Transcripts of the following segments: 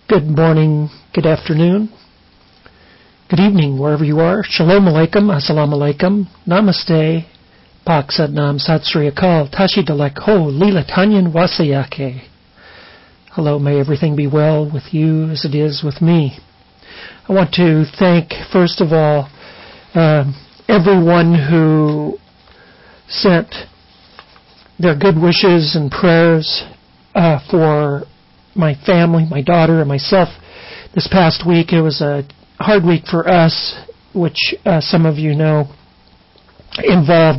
Good morning, good afternoon, good evening, wherever you are. Shalom Alaikum, Assalamu Alaikum, Namaste, Pak Sadnam Sat Sri Akal, Tashi Dalek Ho, Lila Tanyan Wasayake. Hello, may everything be well with you as it is with me. I want to thank, first of all, everyone who sent their good wishes and prayers for my family, my daughter, and myself. This past week, it was a hard week for us, which some of you know involved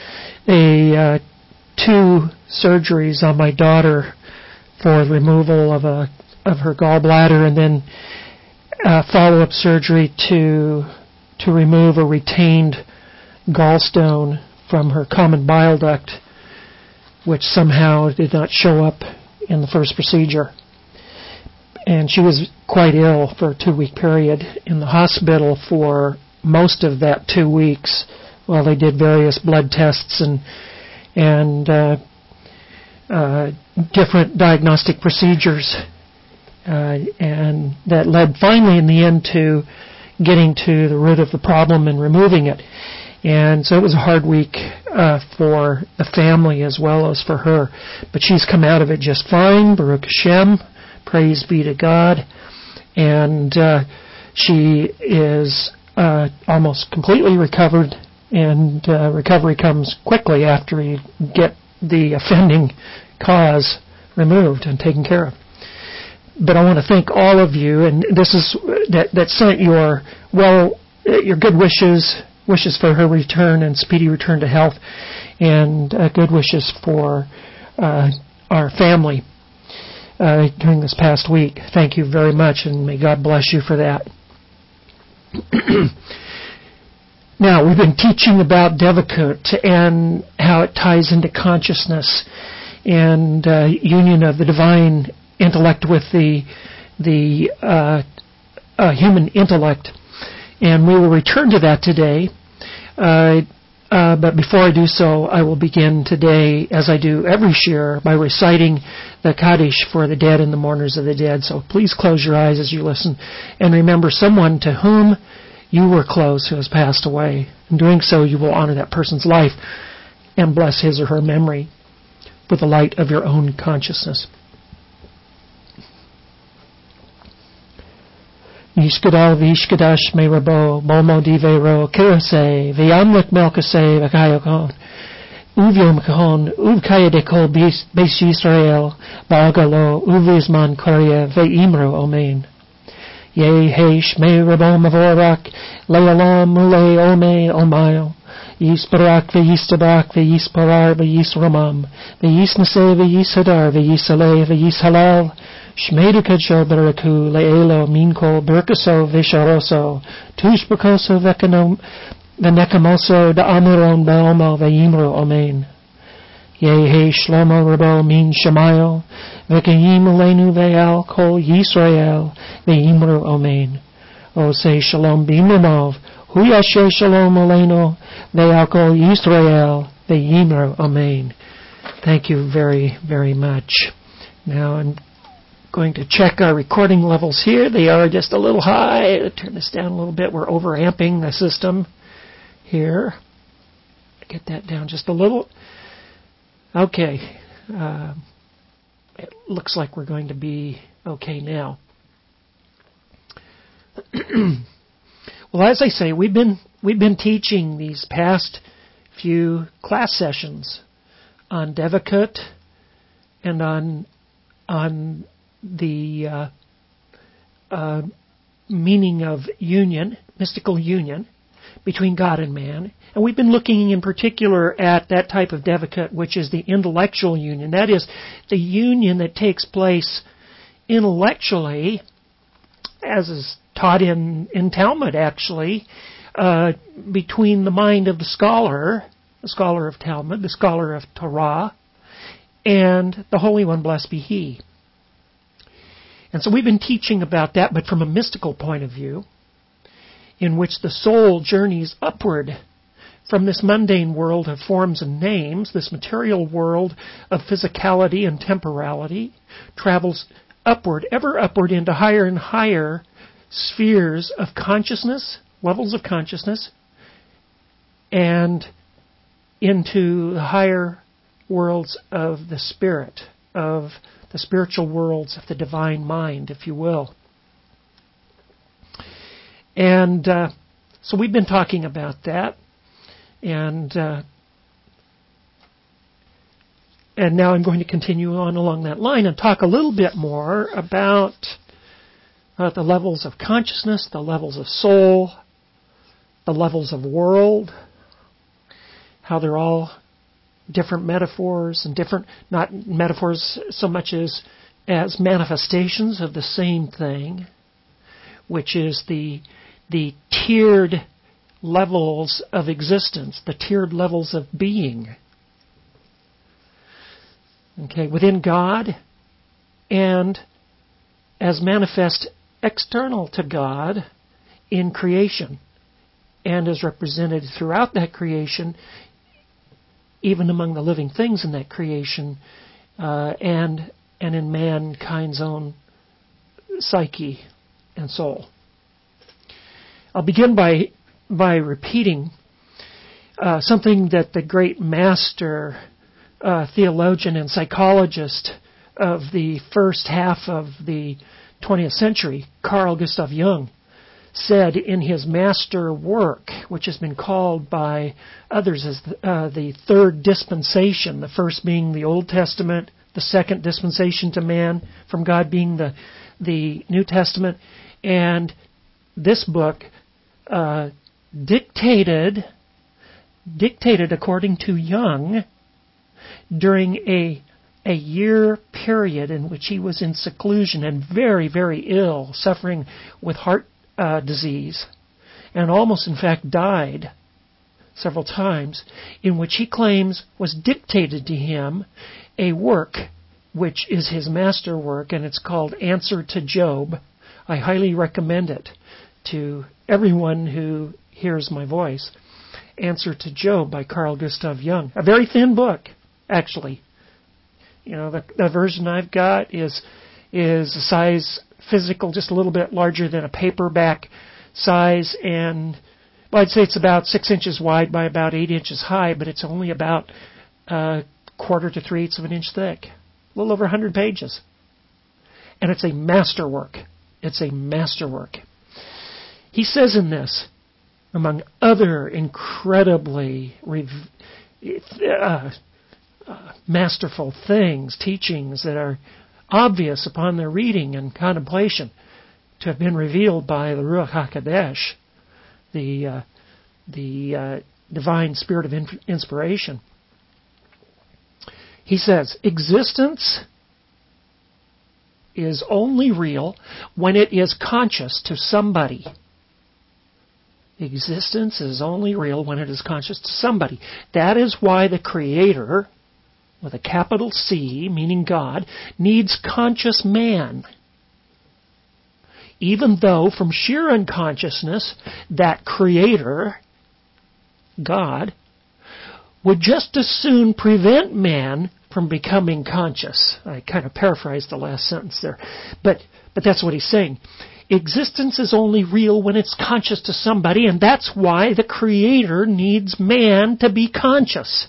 two surgeries on my daughter for removal of her gallbladder, and then follow-up surgery to remove a retained gallstone from her common bile duct, which somehow did not show up in the first procedure. And she was quite ill for a 2-week period in the hospital for most of that 2 weeks while they did various blood tests and different diagnostic procedures. And that led finally in the end to getting to the root of the problem and removing it. And so it was a hard week for the family as well as for her. But she's come out of it just fine, Baruch Hashem. Praise be to God. And she is almost completely recovered, and recovery comes quickly after you get the offending cause removed and taken care of. But I want to thank all of you, and this is that sent your good wishes for her return and speedy return to health, and good wishes for our family during this past week. Thank you very much, and may God bless you for that. Now, we've been teaching about Devakut and how it ties into consciousness and union of the divine intellect with the human intellect. And we will return to that today. But before I do so, I will begin today, as I do every shir, by reciting the Kaddish for the dead and the mourners of the dead. So please close your eyes as you listen and remember someone to whom you were close who has passed away. In doing so, you will honor that person's life and bless his or her memory with the light of your own consciousness. Yishkadal vishkadash me rabo, momo divero, kirase, vyamlik melkase, vakayokon, uvyom kahon, uvkaya dekol beis Yisrael, bagalo, uvizman korea, veimro omein. Ye heish me rabo mavorak, lealam mule ome omayo, yisparak veyistabak veyisparar veyisramam, veyisnase veyisadar veyisale veyishalal, Shmeidu Kadsho Baraku Leelo Minko Berkaso Visharoso Tushbakoso Venekamoso Da Amuron Baomo Veimro Omein. Ye Shlomo Rabo Min Shamayo Vekayim Lenu Veal Kol Yisrael Veimro Omein. O say Shalom Bimramov Huyashe Shalom Oleno Veal Kol Yisrael Veimro Omein. Thank you very, very much. Now I'm going to check our recording levels here. They are just a little high. Turn this down a little bit. We're overamping the system here. Get that down just a little. Okay. It looks like we're going to be okay now. Well, as I say, we've been teaching these past few class sessions on Devakut and on the meaning of union, mystical union between God and man. And we've been looking in particular at that type of Devakut, which is the intellectual union. That is the union that takes place intellectually, as is taught in Talmud actually, between the mind of the scholar of Talmud, the scholar of Torah, and the Holy One, blessed be He. And so we've been teaching about that, but from a mystical point of view, in which the soul journeys upward from this mundane world of forms and names, this material world of physicality and temporality, travels upward, ever upward into higher and higher spheres of consciousness, levels of consciousness, and into the higher worlds of the spirit, of the spiritual worlds of the divine mind, if you will. And so we've been talking about that, and now I'm going to continue on along that line and talk a little bit more about the levels of consciousness, the levels of soul, the levels of world, how they're all different metaphors and different, not metaphors so much as manifestations of the same thing, which is the tiered levels of existence, the tiered levels of being. Okay, within God and as manifest external to God in creation and as represented throughout that creation, even among the living things in that creation, and in mankind's own psyche and soul. I'll begin by repeating something that the great master theologian and psychologist of the first half of the 20th century, Carl Gustav Jung, said in his master work, which has been called by others as the third dispensation, the first being the Old Testament, the second dispensation to man from God being the New Testament, and this book dictated according to Jung during a year period in which he was in seclusion and very, very ill, suffering with heart disease, and almost in fact died several times, in which he claims was dictated to him a work which is his master work, and it's called Answer to Job. I highly recommend it to everyone who hears my voice. Answer to Job by Carl Gustav Jung. A very thin book, actually. You know, the version I've got is a size physical, just a little bit larger than a paperback size, and I'd say it's about 6 inches wide by about 8 inches high, but it's only about a quarter to 3/8 of an inch thick. A little over 100 pages. And it's a masterwork. It's a masterwork. He says in this, among other incredibly masterful things, teachings that are obvious upon their reading and contemplation, to have been revealed by the Ruach HaKodesh, the divine spirit of inspiration. He says, existence is only real when it is conscious to somebody. Existence is only real when it is conscious to somebody. That is why the Creator, with a capital C, meaning God, needs conscious man. Even though from sheer unconsciousness, that Creator, God, would just as soon prevent man from becoming conscious. I kind of paraphrased the last sentence there. But that's what he's saying. Existence is only real when it's conscious to somebody, and that's why the Creator needs man to be conscious.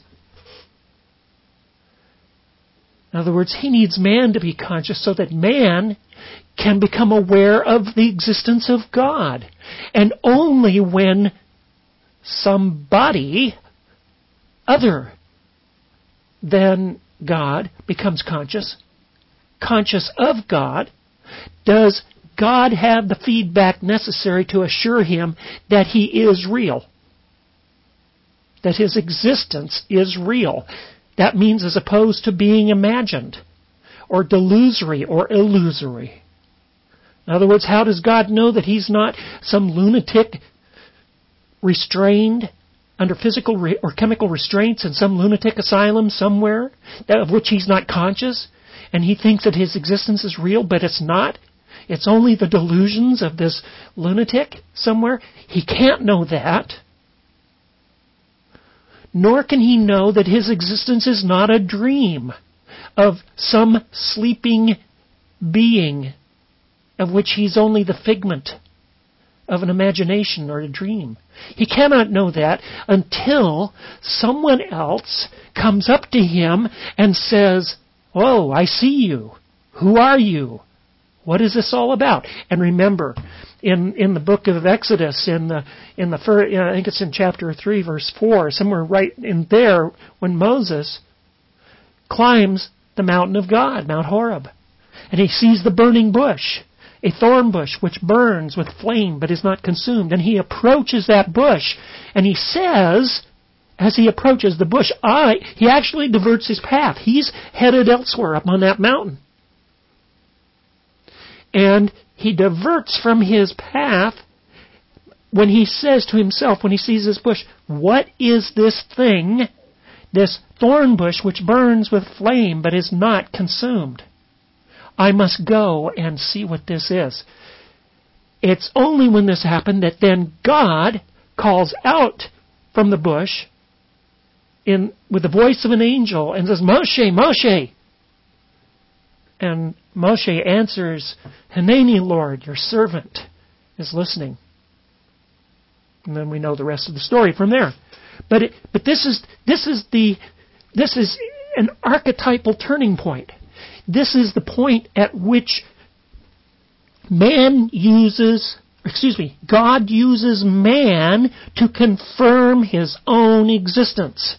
In other words, He needs man to be conscious so that man can become aware of the existence of God. And only when somebody other than God becomes conscious of God, does God have the feedback necessary to assure him that He is real, that His existence is real. That means as opposed to being imagined or delusory or illusory. In other words, how does God know that He's not some lunatic restrained under physical or chemical restraints in some lunatic asylum somewhere of which He's not conscious, and he thinks that his existence is real, but it's not? It's only the delusions of this lunatic somewhere? He can't know that. Nor can he know that his existence is not a dream of some sleeping being of which he's only the figment of an imagination or a dream. He cannot know that until someone else comes up to him and says, "Oh, I see you. Who are you? What is this all about?" And remember, in the book of Exodus, I think it's in chapter 3, verse 4, somewhere right in there, when Moses climbs the mountain of God, Mount Horeb, and he sees the burning bush, a thorn bush which burns with flame but is not consumed. And he approaches that bush, and he says, as he approaches the bush, he actually diverts his path. He's headed elsewhere up on that mountain. And he diverts from his path when he says to himself, when he sees this bush, "What is this thing, this thorn bush which burns with flame but is not consumed? I must go and see what this is." It's only when this happened that then God calls out from the bush with the voice of an angel and says, "Moshe, Moshe." And Moshe answers, "Hineni, Lord, your servant is listening." And then we know the rest of the story from there. But this is an archetypal turning point. This is the point at which God uses man to confirm his own existence.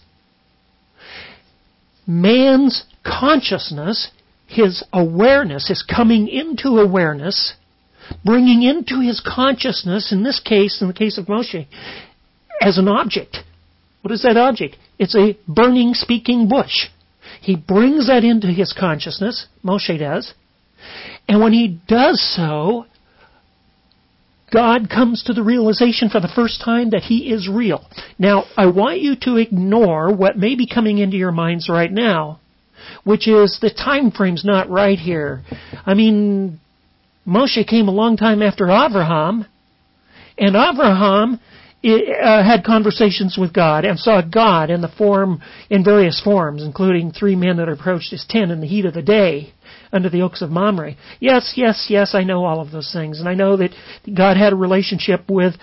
Man's consciousness, his awareness, his coming into awareness, bringing into his consciousness, in this case, in the case of Moshe, as an object. What is that object? It's a burning, speaking bush. He brings that into his consciousness, Moshe does, and when he does so, God comes to the realization for the first time that he is real. Now, I want you to ignore what may be coming into your minds right now, which is the time frame's not right here. I mean, Moshe came a long time after Abraham, and Abraham had conversations with God and saw God in various forms, including 3 men that approached his tent in the heat of the day under the oaks of Mamre. Yes, I know all of those things, and I know that God had a relationship with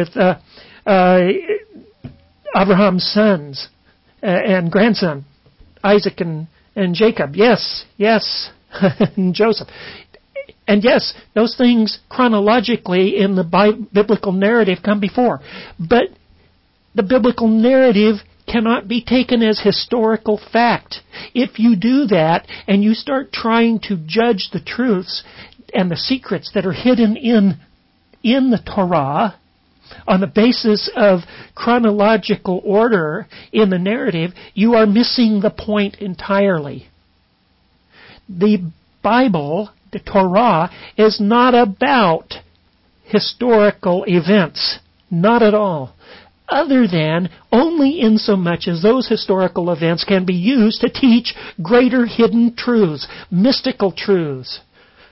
Abraham's sons and grandson, Isaac and Jacob. Yes, and Joseph. And yes, those things chronologically in the biblical narrative come before. But the biblical narrative cannot be taken as historical fact. If you do that and you start trying to judge the truths and the secrets that are hidden in the Torah on the basis of chronological order in the narrative, you are missing the point entirely. The Bible, the Torah, is not about historical events. Not at all. Other than only in so much as those historical events can be used to teach greater hidden truths, mystical truths,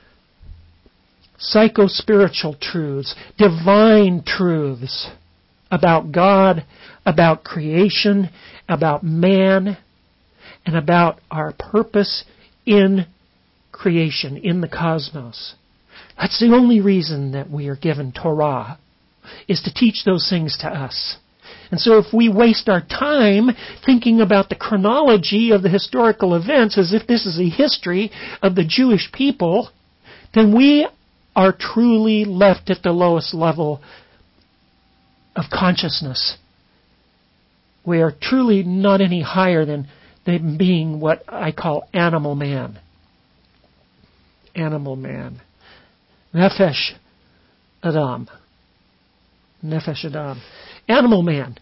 psycho-spiritual truths, divine truths about God, about creation, about man, and about our purpose in creation, in the cosmos. That's the only reason that we are given Torah, is to teach those things to us. And so if we waste our time thinking about the chronology of the historical events as if this is a history of the Jewish people, then we are truly left at the lowest level of consciousness. We are truly not any higher than being what I call animal man. Animal man. Nefesh Adam. Nefesh Adam. Animal man.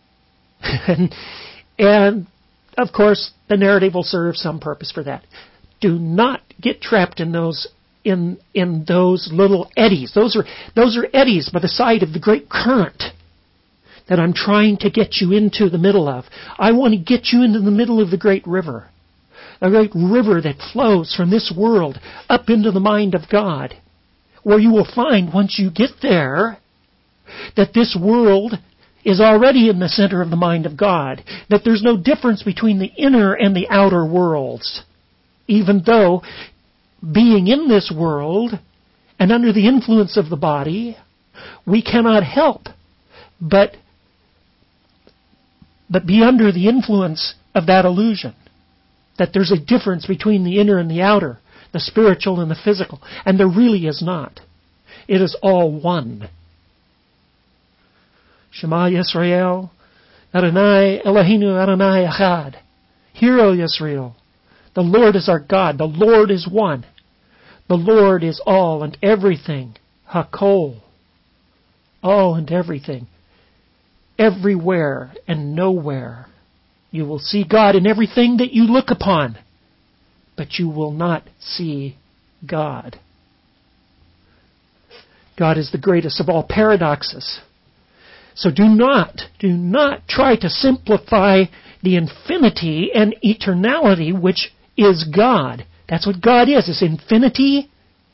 and of course, the narrative will serve some purpose for that. Do not get trapped in those little eddies. Those are eddies by the side of the great current that I'm trying to get you into the middle of. I want to get you into the middle of the great river. A great river that flows from this world up into the mind of God, where you will find once you get there that this world is already in the center of the mind of God, that there's no difference between the inner and the outer worlds, even though being in this world and under the influence of the body, we cannot help but be under the influence of that illusion. That there's a difference between the inner and the outer, the spiritual and the physical. And there really is not. It is all one. Shema Yisrael, Adonai Eloheinu Adonai Echad. Hear, O Yisrael, the Lord is our God. The Lord is one. The Lord is all and everything. Hakol. All and everything. Everywhere and nowhere. You will see God in everything that you look upon, but you will not see God. God is the greatest of all paradoxes. So do not try to simplify the infinity and eternality which is God. That's what God is infinity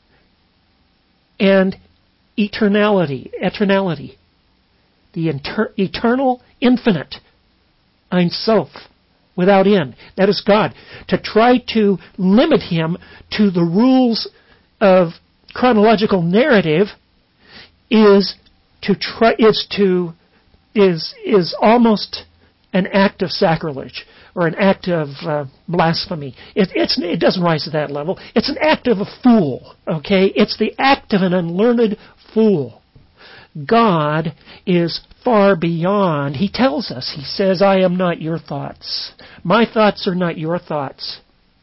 and eternality. The eternal, infinite, Ein Sof, without end. That is God. To try to limit Him to the rules of chronological narrative is almost an act of sacrilege or an act of blasphemy. It doesn't rise to that level. It's an act of a fool. Okay, it's the act of an unlearned fool. God is far beyond. He tells us, He says, I am not your thoughts. My thoughts are not your thoughts.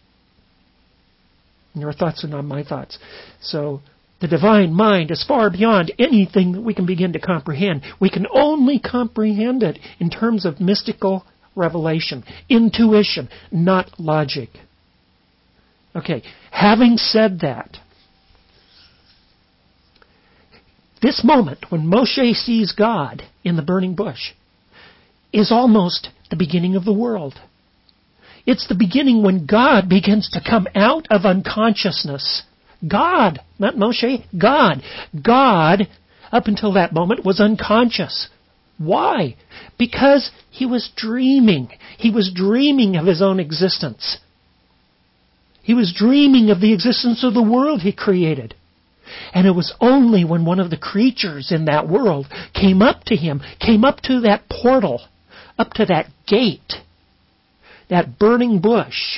Your thoughts are not my thoughts. So the divine mind is far beyond anything that we can begin to comprehend. We can only comprehend it in terms of mystical revelation, intuition, not logic. Okay, having said that, this moment when Moshe sees God in the burning bush is almost the beginning of the world. It's the beginning when God begins to come out of unconsciousness. God, not Moshe, God. God, up until that moment, was unconscious. Why? Because he was dreaming. He was dreaming of his own existence. He was dreaming of the existence of the world he created. And it was only when one of the creatures in that world came up to him, came up to that portal, up to that gate, that burning bush,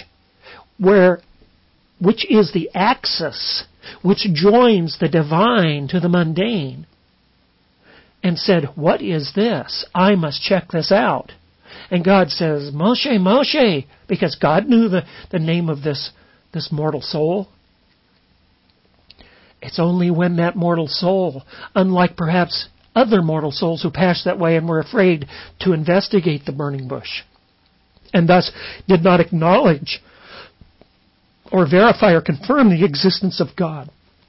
which is the axis which joins the divine to the mundane, and said, what is this? I must check this out. And God says, Moshe, Moshe, because God knew the name of this mortal soul. It's only when that mortal soul, unlike perhaps other mortal souls who passed that way and were afraid to investigate the burning bush, and thus did not acknowledge or verify or confirm the existence of God,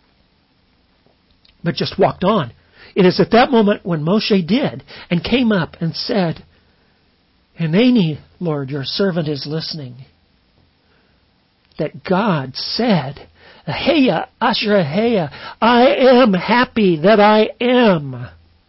but just walked on. It is at that moment when Moshe did and came up and said, Hineni, Lord, your servant is listening, that God said, Heya, Asher Heya, I am happy that I am.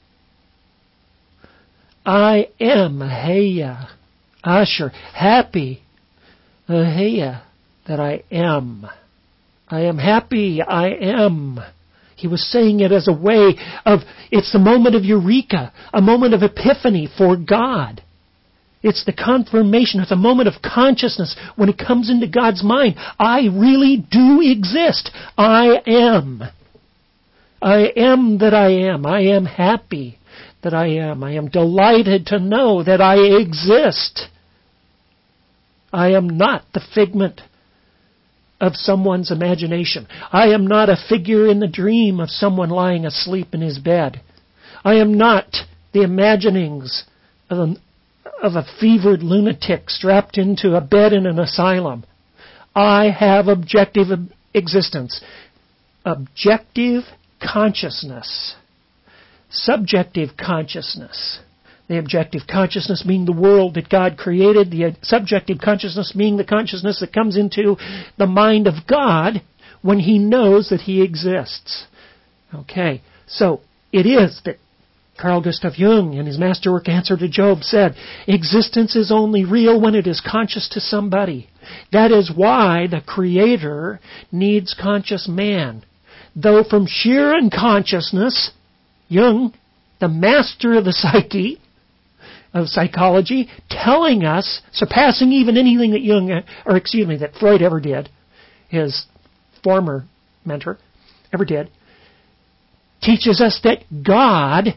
I am Heya, Asher, happy, Heya, that I am. I am happy, I am. He was saying it as a way of, it's the moment of eureka, a moment of epiphany for God. It's the confirmation, it's a moment of consciousness when it comes into God's mind. I really do exist. I am. I am that I am. I am happy that I am. I am delighted to know that I exist. I am not the figment of someone's imagination. I am not a figure in the dream of someone lying asleep in his bed. I am not the imaginings of a fevered lunatic strapped into a bed in an asylum. I have objective existence. Objective consciousness. Subjective consciousness. The objective consciousness being the world that God created. The subjective consciousness being the consciousness that comes into the mind of God when He knows that He exists. Okay, so it is that Carl Gustav Jung, in his masterwork Answer to Job, said, "Existence is only real when it is conscious to somebody. That is why the Creator needs conscious man. Though from sheer unconsciousness," Jung, the master of the psyche, of psychology, telling us, surpassing even anything that Freud ever did, his former mentor ever did, teaches us that God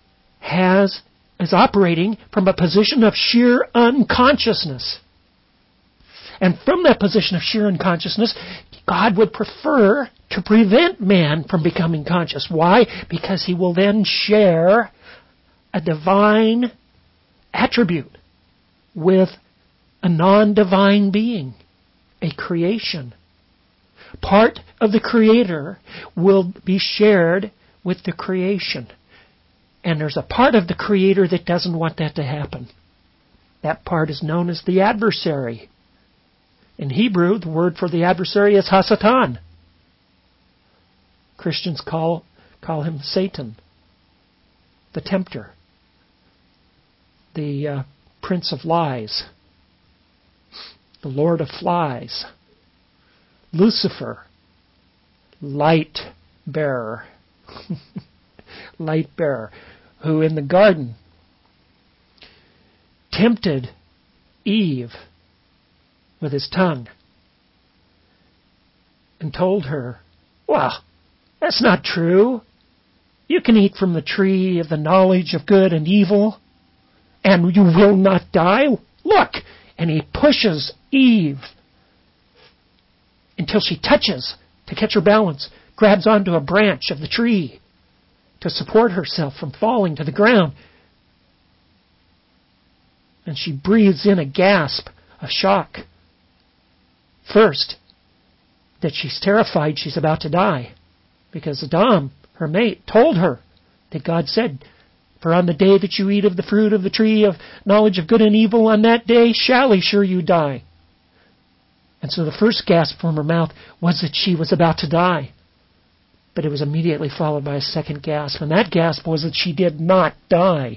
is operating from a position of sheer unconsciousness. And from that position of sheer unconsciousness, God would prefer to prevent man from becoming conscious. Why? Because he will then share a divine attribute with a non-divine being, a creation. Part of the Creator will be shared with the creation. And there's a part of the Creator that doesn't want that to happen. That part is known as the adversary. In Hebrew, the word for the adversary is Hasatan. Christians call him Satan, the tempter, the prince of lies, the lord of flies, Lucifer, light bearer, light bearer, who in the garden tempted Eve with his tongue and told her, "Well, that's not true. You can eat from the tree of the knowledge of good and evil, and you will not die. Look!" And he pushes Eve until she touches, to catch her balance, grabs onto a branch of the tree to support herself from falling to the ground. And she breathes in a gasp, a shock. First, that she's terrified she's about to die, because Adam, her mate, told her that God said, "For on the day that you eat of the fruit of the tree of knowledge of good and evil, on that day shall sure you die." And so the first gasp from her mouth was that she was about to die. But it was immediately followed by a second gasp, and that gasp was that she did not die.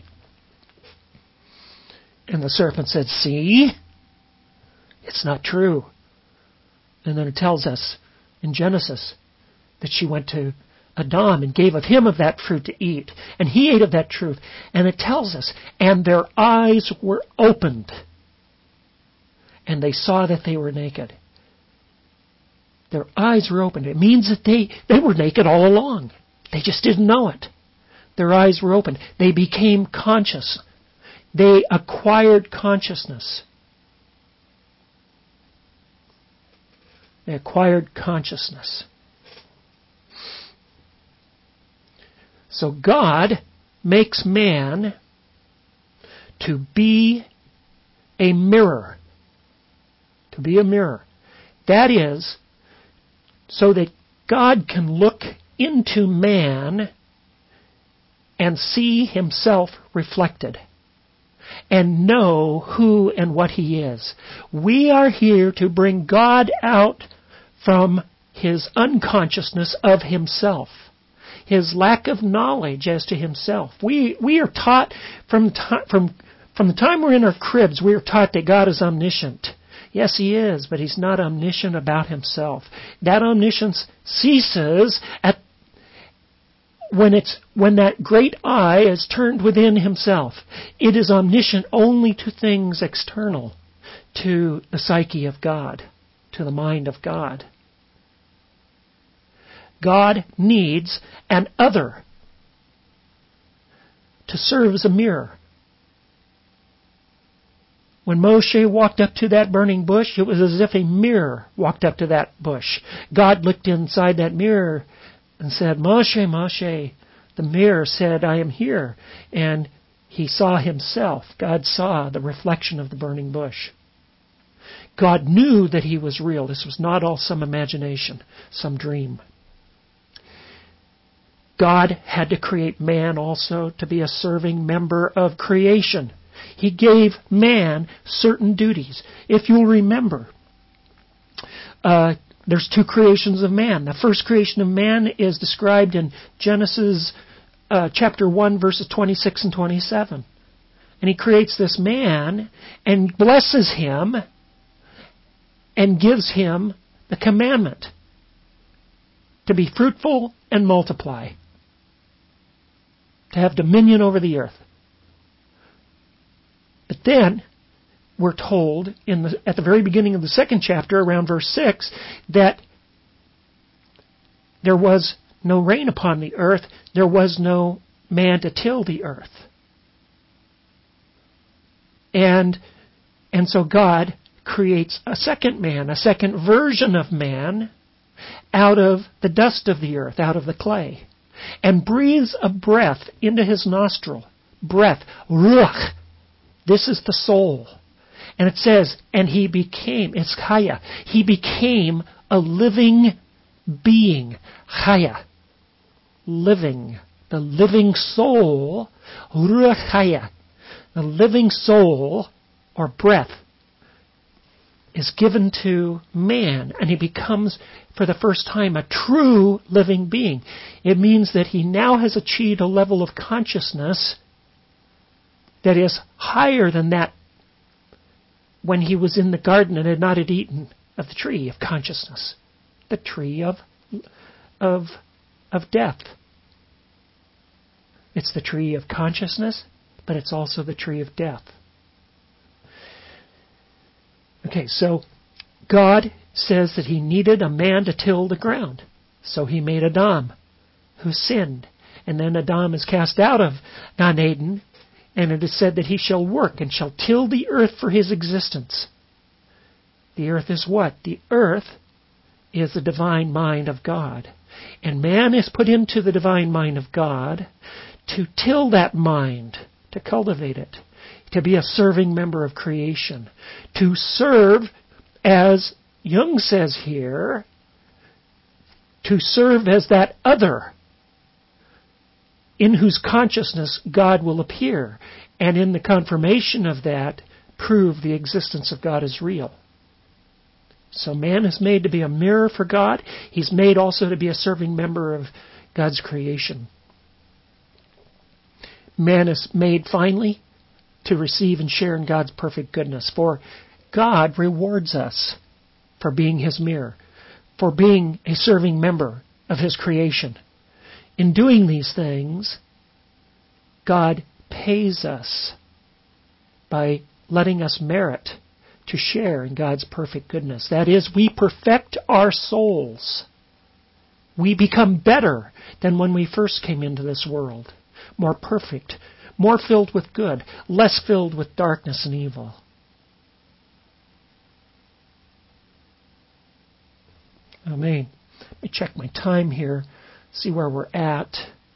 And the serpent said, "See? It's not true." And then it tells us in Genesis that she went to Adam and gave of him of that fruit to eat. And he ate of that truth. And it tells us, and their eyes were opened, and they saw that they were naked. Their eyes were opened. It means that they were naked all along. They just didn't know it. Their eyes were opened. They became conscious. They acquired consciousness. They acquired consciousness. So God makes man to be a mirror. To be a mirror. That is, so that God can look into man and see himself reflected and know who and what he is. We are here to bring God out from his unconsciousness of himself, his lack of knowledge as to himself. We are taught from the time we're in our cribs, we are taught that God is omniscient. Yes, he is, but he's not omniscient about himself. That omniscience ceases when that great eye is turned within himself. It is omniscient only to things external to the psyche of God, to the mind of God. God needs an other to serve as a mirror. When Moshe walked up to that burning bush, it was as if a mirror walked up to that bush. God looked inside that mirror and said, "Moshe, Moshe." The mirror said, "I am here." And he saw himself. God saw the reflection of the burning bush. God knew that he was real. This was not all some imagination, some dream. God had to create man also to be a serving member of creation. He gave man certain duties. If you'll remember, there's two creations of man. The first creation of man is described in Genesis chapter 1, verses 26 and 27. And he creates this man and blesses him and gives him the commandment to be fruitful and multiply, to have dominion over the earth. But then we're told at the very beginning of the second chapter, around verse 6, that there was no rain upon the earth, there was no man to till the earth. And so God creates a second man, a second version of man, out of the dust of the earth, out of the clay, and breathes a breath into his nostril. Breath, ruach. This is the soul. And it says, and he became, it's chaya, he became a living being. Chaya. Living. The living soul, ruach chaya. The living soul, or breath, is given to man, and he becomes, for the first time, a true living being. It means that he now has achieved a level of consciousness that is higher than that when he was in the garden and had not had eaten of the tree of consciousness, the tree of death. It's the tree of consciousness, but it's also the tree of death. Okay, so God says that he needed a man to till the ground. So he made Adam, who sinned. And then Adam is cast out of Gan Eden, and it is said that he shall work and shall till the earth for his existence. The earth is what? The earth is the divine mind of God. And man is put into the divine mind of God to till that mind, to cultivate it, to be a serving member of creation, to serve, as Jung says here, to serve as that other in whose consciousness God will appear, and in the confirmation of that, prove the existence of God as real. So man is made to be a mirror for God. He's made also to be a serving member of God's creation. Man is made, finally, to receive and share in God's perfect goodness. For God rewards us for being his mirror, for being a serving member of his creation. In doing these things, God pays us by letting us merit to share in God's perfect goodness. That is, we perfect our souls. We become better than when we first came into this world. More perfect, more filled with good, less filled with darkness and evil. Amen. Let me check my time here, see where we're at.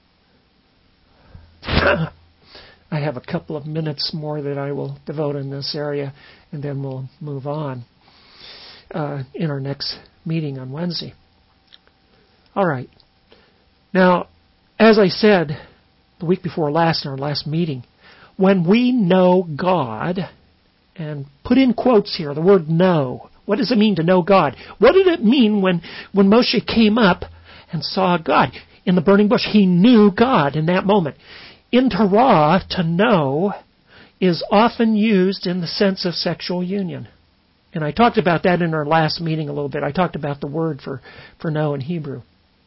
I have a couple of minutes more that I will devote in this area, and then we'll move on in our next meeting on Wednesday. All right. Now, as I said the week before last in our last meeting, when we know God, and put in quotes here, the word know. What does it mean to know God? What did it mean when Moshe came up and saw God in the burning bush? He knew God in that moment. In Torah, to know is often used in the sense of sexual union. And I talked about that in our last meeting a little bit. I talked about the word for know in Hebrew.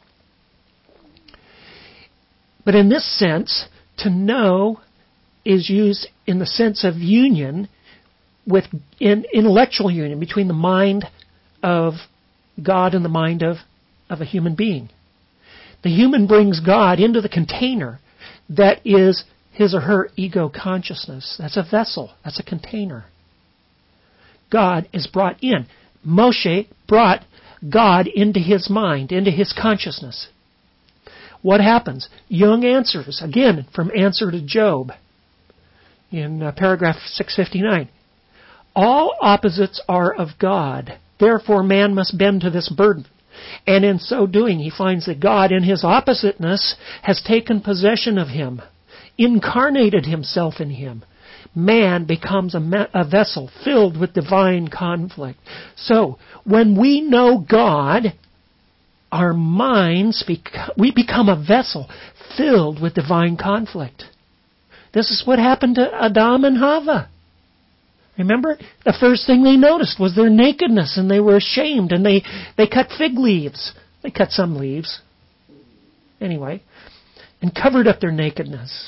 But in this sense, to know is used in the sense of union, in intellectual union between the mind of God and the mind of a human being. The human brings God into the container that is his or her ego consciousness. That's a vessel. That's a container. God is brought in. Moshe brought God into his mind, into his consciousness. What happens? Jung answers, again, from Answer to Job, in paragraph 659. All opposites are of God. Therefore, man must bend to this burden. And in so doing, he finds that God, in his oppositeness, has taken possession of him, incarnated himself in him. Man becomes a vessel filled with divine conflict. So, when we know God, our minds, we become a vessel filled with divine conflict. This is what happened to Adam and Hava. Remember? The first thing they noticed was their nakedness, and they were ashamed, and they cut fig leaves. They cut some leaves. Anyway, and covered up their nakedness.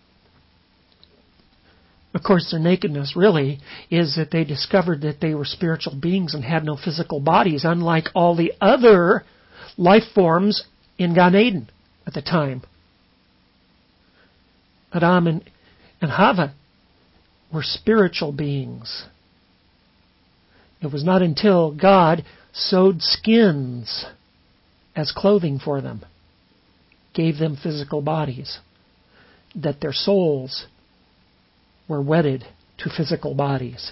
Of course, their nakedness really is that they discovered that they were spiritual beings and had no physical bodies, unlike all the other life forms in Gan Eden at the time. Adam and Hava were spiritual beings. It was not until God sewed skins as clothing for them, gave them physical bodies, that their souls were wedded to physical bodies.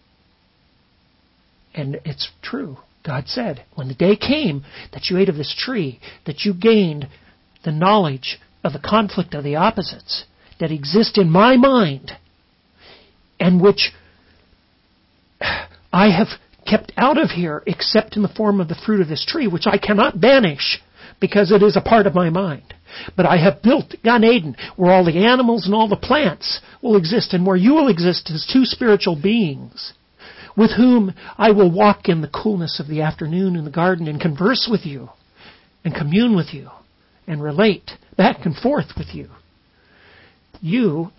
And it's true. God said, when the day came that you ate of this tree, that you gained the knowledge of the conflict of the opposites that exist in my mind, and which I have kept out of here except in the form of the fruit of this tree, which I cannot banish because it is a part of my mind. But I have built Gan Eden, where all the animals and all the plants will exist, and where you will exist as two spiritual beings, with whom I will walk in the coolness of the afternoon in the garden and converse with you, and commune with you, and relate back and forth with you. You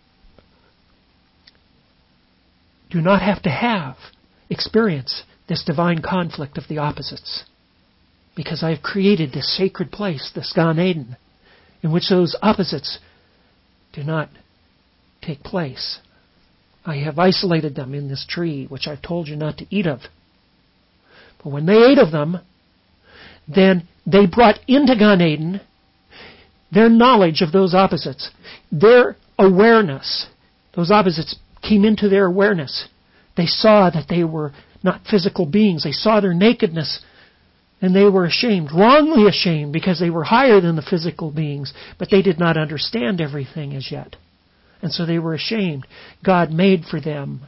do not have to experience this divine conflict of the opposites, because I have created this sacred place, this Gan Eden, in which those opposites do not take place. I have isolated them in this tree, which I've told you not to eat of. But when they ate of them, then they brought into Gan Eden their knowledge of those opposites, their awareness. Those opposites came into their awareness. They saw that they were not physical beings. They saw their nakedness, and they were ashamed, wrongly ashamed, because they were higher than the physical beings, but they did not understand everything as yet. And so they were ashamed. God made for them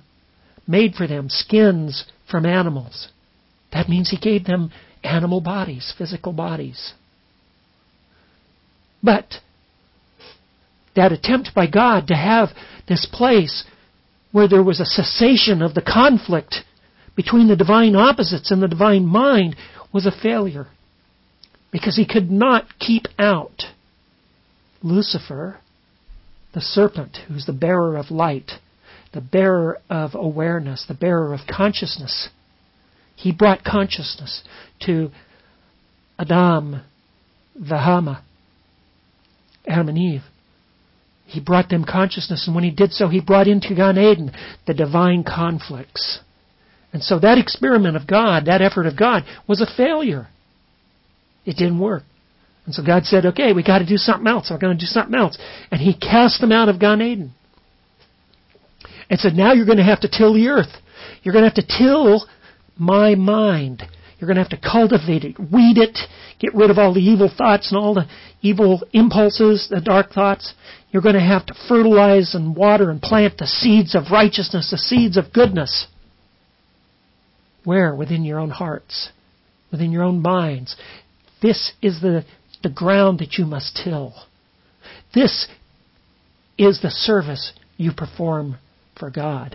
skins from animals. That means He gave them animal bodies, physical bodies. But that attempt by God to have this place where there was a cessation of the conflict between the divine opposites and the divine mind was a failure, because He could not keep out Lucifer, the serpent, who's the bearer of light, the bearer of awareness, the bearer of consciousness. He brought consciousness to Adam and Eve. He brought them consciousness, and when He did so, He brought into Gan Eden the divine conflicts. And so that experiment of God, that effort of God, was a failure. It didn't work. And so God said, okay, we got to do something else. We're going to do something else. And He cast them out of Gan Eden. And said, now you're going to have to till the earth. You're going to have to till my mind. You're going to have to cultivate it, weed it, get rid of all the evil thoughts and all the evil impulses, the dark thoughts. You're going to have to fertilize and water and plant the seeds of righteousness, the seeds of goodness. Where? Within your own hearts, within your own minds. This is the ground that you must till. This is the service you perform for God.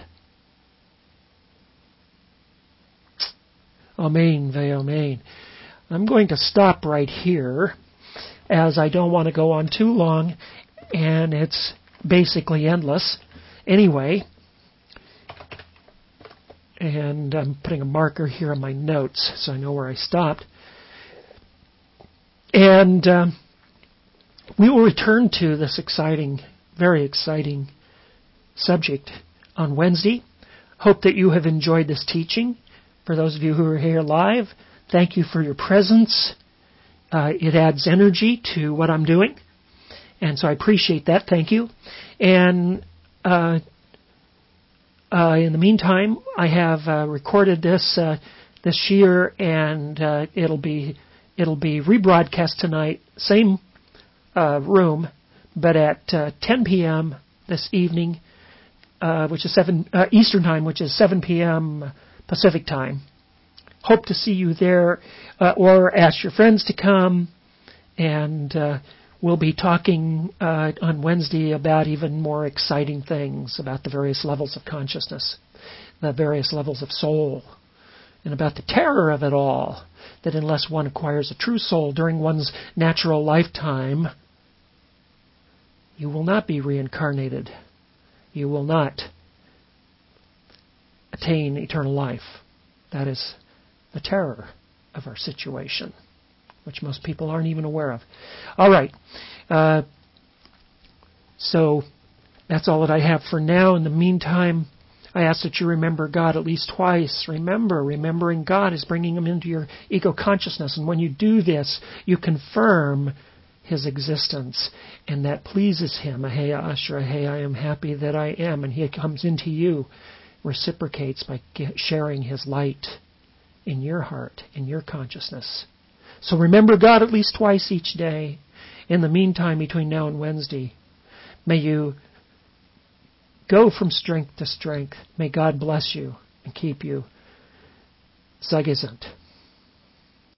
Amen, amen. I'm going to stop right here, as I don't want to go on too long, and it's basically endless. Anyway, and I'm putting a marker here on my notes so I know where I stopped. And we will return to this exciting, very exciting subject on Wednesday. Hope that you have enjoyed this teaching. For those of you who are here live, thank you for your presence. It adds energy to what I'm doing, and so I appreciate that. Thank you. And in the meantime, I have recorded this year, and it'll be rebroadcast tonight, same room, but at 10 p.m. this evening, which is 7 Eastern Time, which is 7 p.m. Pacific Time. hope to see you there, or ask your friends to come. And we'll be talking on Wednesday about even more exciting things, about the various levels of consciousness, the various levels of soul, and about the terror of it all, that unless one acquires a true soul during one's natural lifetime, you will not be reincarnated. You will not attain eternal life. That is the terror of our situation, which most people aren't even aware of. All right. So that's all that I have for now. In the meantime, I ask that you remember God at least twice. Remembering God is bringing Him into your ego consciousness. And when you do this, you confirm His existence. And that pleases Him. Aheya Ashra, hey, I am happy that I am. And He comes into you, reciprocates by sharing His light in your heart, in your consciousness. So remember God at least twice each day. In the meantime, between now and Wednesday, may you go from strength to strength. May God bless you and keep you. Sei gesund.